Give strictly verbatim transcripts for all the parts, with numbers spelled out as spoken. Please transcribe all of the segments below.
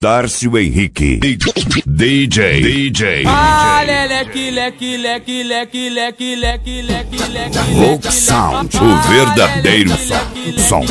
Tarcio Henrique, D J, D J. Ah, leque, leque, leque, leque, leque, leque, leque, leque, Folk Sound, o verdadeiro som.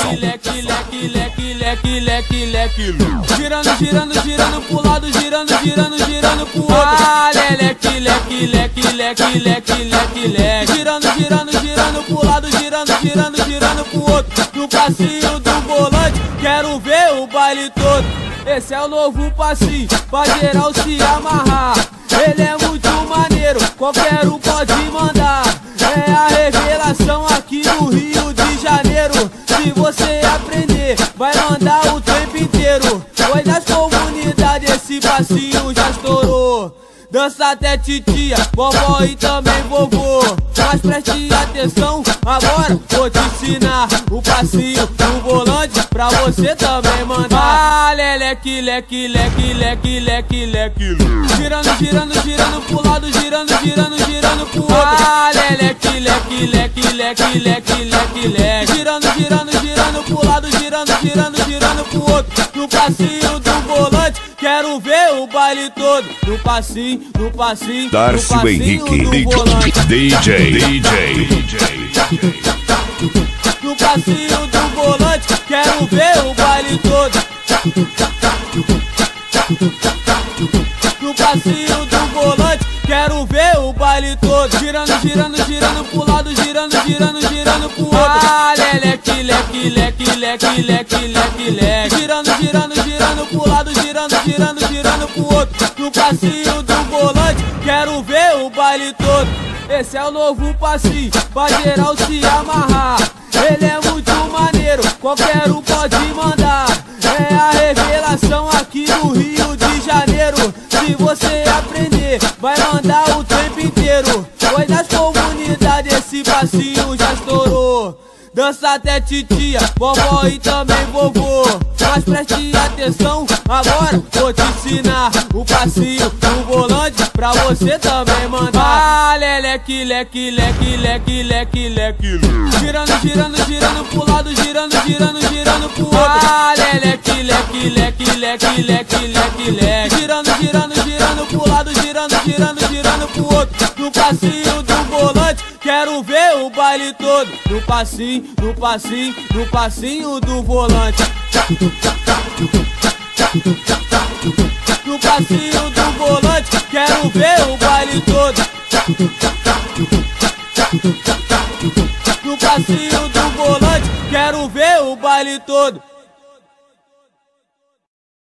Girando, girando, girando pro lado, girando, girando, girando pro outro. Ah, leque, leque, leque, leque, leque, leque, leque. Girando, girando, girando pro lado, girando, girando, girando pro outro. No passinho do volante, quero ver o baile todo. Esse é o novo passinho, pra geral se amarrar. Ele é muito maneiro, qualquer um pode mandar. É a revelação aqui no Rio de Janeiro. Se você aprender, vai mandar o tempo inteiro. Foi das comunidades, esse passinho já estourou. Dança até titia, vovó e também vovô. Mas preste atenção, agora vou te ensinar o passinho do volante pra você também mandar. Ah, leque, leque, leque, leque, leque, leque. Girando, girando, girando pro lado, girando, girando, girando pro outro. Ah, leque, leque, leque, leque, leque, leque, leque. Girando, girando, girando pro lado, girando, girando, girando pro outro. No passinho do volante, quero ver o baile todo. No passinho, no passinho, Tarcio no passinho Henrique, do volante. D J, D J. No passinho do volante, quero ver o baile todo. No passinho do volante, quero ver o baile todo. Girando, girando, girando pro lado, girando, girando, girando pro outro. Ah, leque, leque, leque, leque, leque, leque, leque. Girando, girando, girando pro lado, girando, girando, girando pro outro. No passinho do volante, quero ver o baile todo. Esse é o novo passinho, pra geral se amarrar. Ele é muito maneiro, qualquer um pode mandar. É a revelação aqui no Rio de Janeiro. Se você aprender, vai mandar o tempo inteiro. Foi das comunidades, esse passinho já estourou. Dança até titia, vovó e também vovô. Mas preste atenção, agora vou te ensinar o passinho do volante pra você também mandar. Ah, leque, leque, leque, leque, leque, leque. Girando, girando, girando pro lado, girando, girando, girando pro outro. Ah, leque, leque, leque, leque, leque, leque, leque. Girando, girando, girando pro lado, girando, girando, girando pro outro. No passinho do volante, quero ver o baile todo. No passinho, no passinho, no passinho do volante. No passinho do volante, quero ver o baile todo. No passinho do volante, quero ver o baile todo.